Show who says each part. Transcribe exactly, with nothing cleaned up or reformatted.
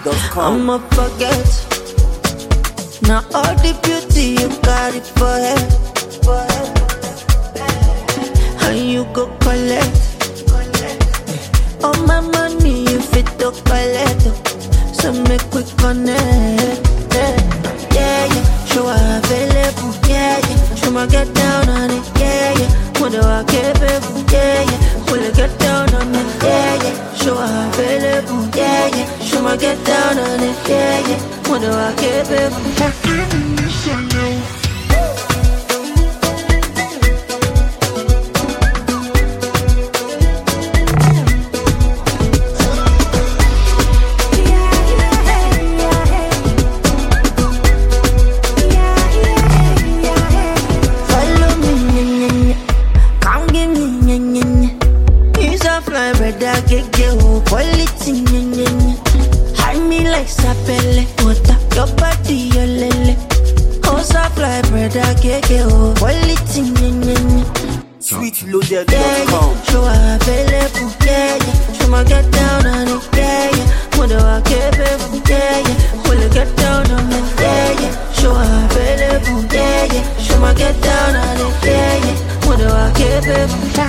Speaker 1: dot com.
Speaker 2: I'ma forget. Now all the beauty you got it for her, for her. And you go collect. All my money you fit to collect. So make we connect. Yeah, yeah, yeah. Show her available. Yeah, yeah. Show my get down on it. Yeah, yeah. When do I get people? Yeah, yeah. Will I get down on it? Yeah, yeah. Show her available. Yeah, yeah. Show my get down on it. Yeah, yeah. When do I get people? Quality, nye, nye, nye. Hide me like sapele. Water, your body, your lele. Oh, fly, brother, keke, oh. Quality, nye, nye, nye.
Speaker 1: sweet loaded dot
Speaker 2: Yeah,
Speaker 1: com.
Speaker 2: yeah. Show her available. Yeah, yeah. Show my get down on it. Yeah, yeah. When do I get people? Yeah, yeah. Will I get down on it? Yeah, yeah. Show her available. Yeah, yeah. Show my get down on it. Yeah, yeah. When do I get people?